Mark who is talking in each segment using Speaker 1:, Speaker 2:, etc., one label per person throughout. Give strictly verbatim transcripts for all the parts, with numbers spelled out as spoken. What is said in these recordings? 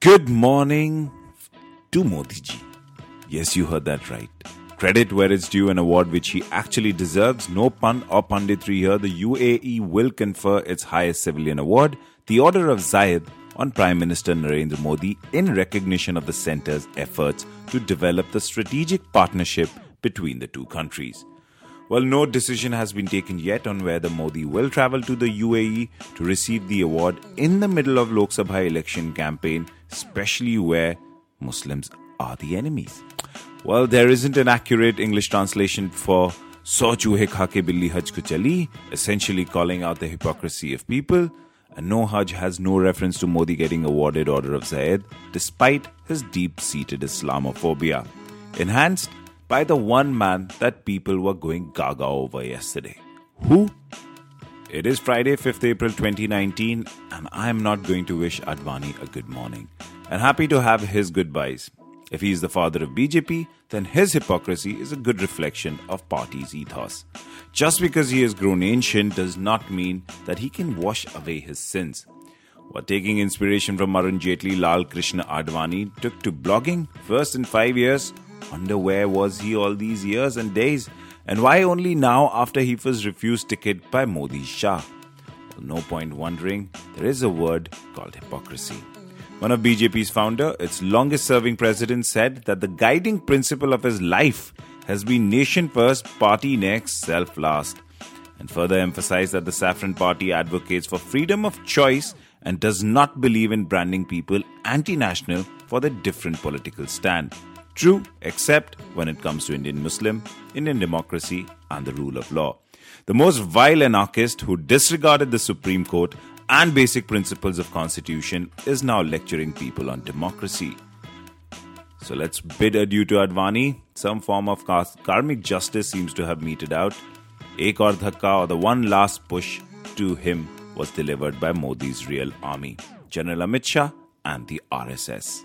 Speaker 1: Good morning to Modi ji. Yes, you heard that right. Credit where it's due, an award which he actually deserves. No pun or punditry here. The U A E will confer its highest civilian award, the Order of Zayed, on Prime Minister Narendra Modi in recognition of the centre's efforts to develop the strategic partnership between the two countries. Well, no decision has been taken yet on whether Modi will travel to the U A E to receive the award in the middle of Lok Sabha election campaign, especially where Muslims are the enemies. Well, there isn't an accurate English translation for "So chuhe kha ke billi haj ko chali," essentially calling out the hypocrisy of people. And no Hajj has no reference to Modi getting awarded Order of Zayed, despite his deep-seated Islamophobia, enhanced by the one man that people were going gaga over yesterday. Who? It is Friday, fifth April twenty nineteen, and I am not going to wish Advani a good morning. And happy to have his goodbyes. If he is the father of B J P, then his hypocrisy is a good reflection of party's ethos. Just because he has grown ancient does not mean that he can wash away his sins. What, taking inspiration from Arun Jaitley, Lal Krishna Advani took to blogging first in five years? Wonder where was he all these years and days? And why only now after he was refused ticket by Modi Shah? Well, no point wondering, there is a word called hypocrisy. One of B J P's founder, its longest-serving president, said that the guiding principle of his life has been nation first, party next, self last, and further emphasized that the Saffron Party advocates for freedom of choice and does not believe in branding people anti-national for their different political stand. True, except when it comes to Indian Muslim, Indian democracy, and the rule of law. The most vile anarchist who disregarded the Supreme Court and basic principles of Constitution is now lecturing people on democracy. So let's bid adieu to Advani. Some form of karmic justice seems to have meted out. Ek aur dhakka, or the one last push to him, was delivered by Modi's real army, General Amit Shah and the R S S.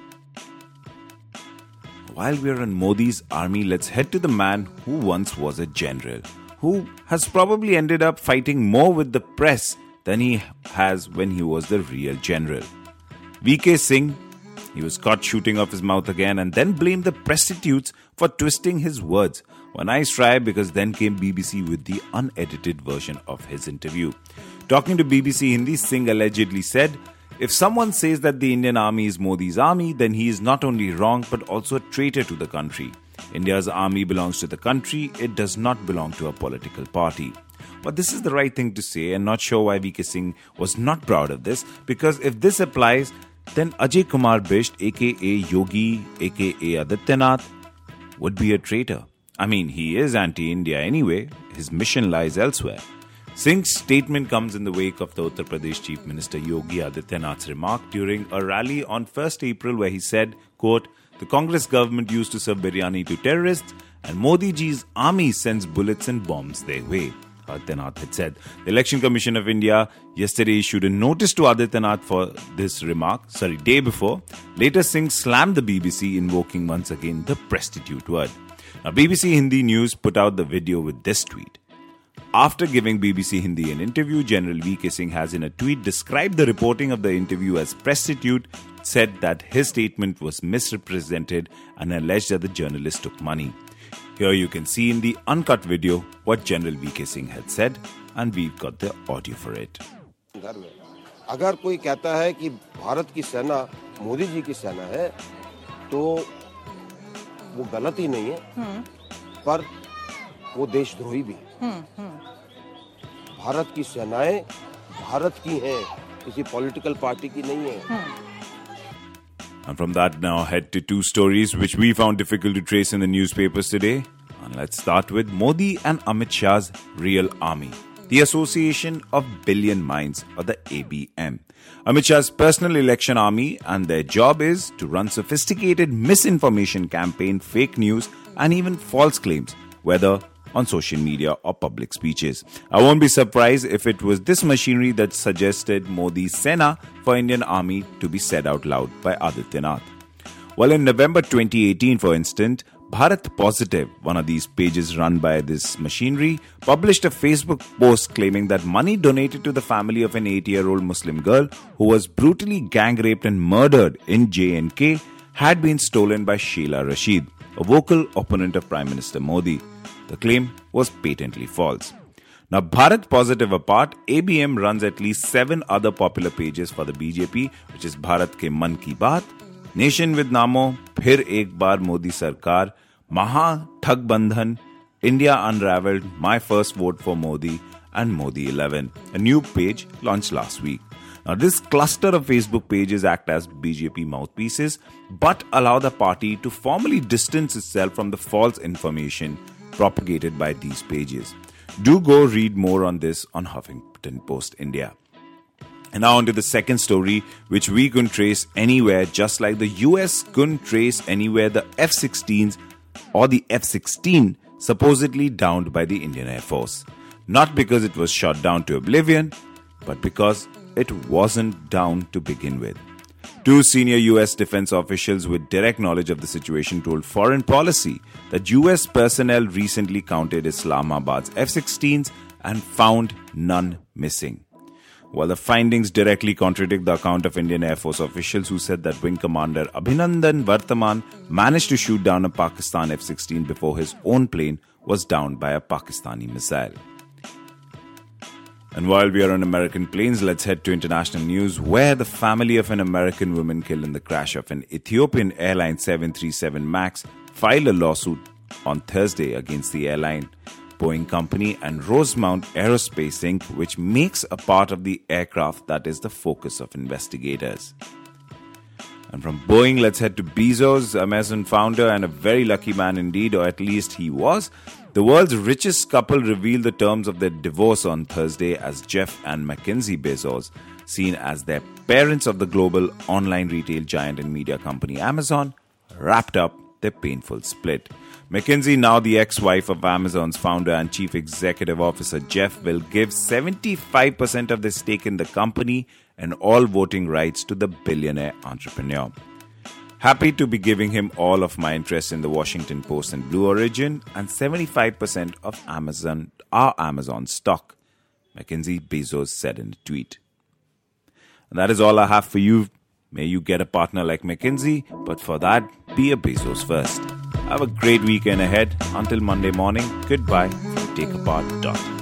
Speaker 1: While we're on Modi's army, let's head to the man who once was a general, who has probably ended up fighting more with the press than he has when he was the real general. V K Singh, he was caught shooting off his mouth again and then blamed the prostitutes for twisting his words. A nice try, because then came B B C with the unedited version of his interview. Talking to B B C Hindi, Singh allegedly said, "If someone says that the Indian army is Modi's army, then he is not only wrong but also a traitor to the country. India's army belongs to the country, it does not belong to a political party." But this is the right thing to say, and not sure why V K Singh was not proud of this, because if this applies, then Ajay Kumar Bisht, aka Yogi, aka Adityanath, would be a traitor. I mean, he is anti-India anyway, his mission lies elsewhere. Singh's statement comes in the wake of the Uttar Pradesh Chief Minister Yogi Adityanath's remark during a rally on first April where he said, quote, "The Congress government used to serve biryani to terrorists and Modi ji's army sends bullets and bombs their way." Adityanath had said. The Election Commission of India yesterday issued a notice to Adityanath for this remark, sorry, day before. Later, Singh slammed the B B C, invoking once again the prostitute word. Now, B B C Hindi News put out the video with this tweet. After giving B B C Hindi an interview, General V K Singh has in a tweet described the reporting of the interview as prostitute, said that his statement was misrepresented and alleged that the journalist took money. Here you can see in the uncut video what General V K Singh had said, and we've got the audio for it.
Speaker 2: अगर कोई कहता है कि भारत की सेना मोदी जी की सेना है, तो वो गलत ही नहीं है, पर वो देशद्रोही भी है। भारत की सेनाएं भारत की हैं, किसी पॉलिटिकल पार्टी की नहीं है।
Speaker 1: And from that, now head to two stories which we found difficult to trace in the newspapers today. And let's start with Modi and Amit Shah's real army, the Association of Billion Minds, or the A B M. Amit Shah's personal election army, and their job is to run sophisticated misinformation campaign, fake news, and even false claims, whether on social media or public speeches. I won't be surprised if it was this machinery that suggested Modi's Sena for Indian Army to be said out loud by Adityanath. Well, in November twenty eighteen, for instance, Bharat Positive, one of these pages run by this machinery, published a Facebook post claiming that money donated to the family of an eight-year-old Muslim girl who was brutally gang raped and murdered in J and K had been stolen by Sheila Rashid, a vocal opponent of Prime Minister Modi. The claim was patently false. Now, Bharat Positive apart, A B M runs at least seven other popular pages for the B J P, which is Bharat Ke Man Ki Baat, Nation with Namo, Phir Ek Baar Modi Sarkar, Maha Thag Bandhan, India Unraveled, My First Vote for Modi, and Modi eleven, a new page launched last week. Now, this cluster of Facebook pages act as B J P mouthpieces, but allow the party to formally distance itself from the false information propagated by these pages. Do go read more on this on Huffington Post India. And now on to the second story, which we couldn't trace anywhere, just like the U S couldn't trace anywhere the F sixteens or the F sixteen supposedly downed by the Indian Air Force. Not because it was shot down to oblivion, but because it wasn't down to begin with. Two senior U S defense officials with direct knowledge of the situation told Foreign Policy that U S personnel recently counted Islamabad's F sixteens and found none missing. While the findings directly contradict the account of Indian Air Force officials who said that Wing Commander Abhinandan Varthaman managed to shoot down a Pakistan F sixteen before his own plane was downed by a Pakistani missile. And while we are on American planes, let's head to international news, where the family of an American woman killed in the crash of an Ethiopian Airlines seven thirty-seven MAX filed a lawsuit on Thursday against the airline, Boeing Company, and Rosemount Aerospace Incorporated, which makes a part of the aircraft that is the focus of investigators. And from Boeing, let's head to Bezos, Amazon founder and a very lucky man indeed, or at least he was. The world's richest couple revealed the terms of their divorce on Thursday as Jeff and Mackenzie Bezos, seen as their parents of the global online retail giant and media company Amazon, wrapped up their painful split. Mackenzie, now the ex-wife of Amazon's founder and chief executive officer Jeff, will give seventy-five percent of their stake in the company and all voting rights to the billionaire entrepreneur. Happy to be giving him all of my interest in the Washington Post and Blue Origin and seventy-five percent of Amazon, our Amazon stock, Mackenzie Bezos said in a tweet. And that is all I have for you. May you get a partner like Mackenzie, but for that, be a Bezos first. Have a great weekend ahead. Until Monday morning, goodbye from Take Apart Dot.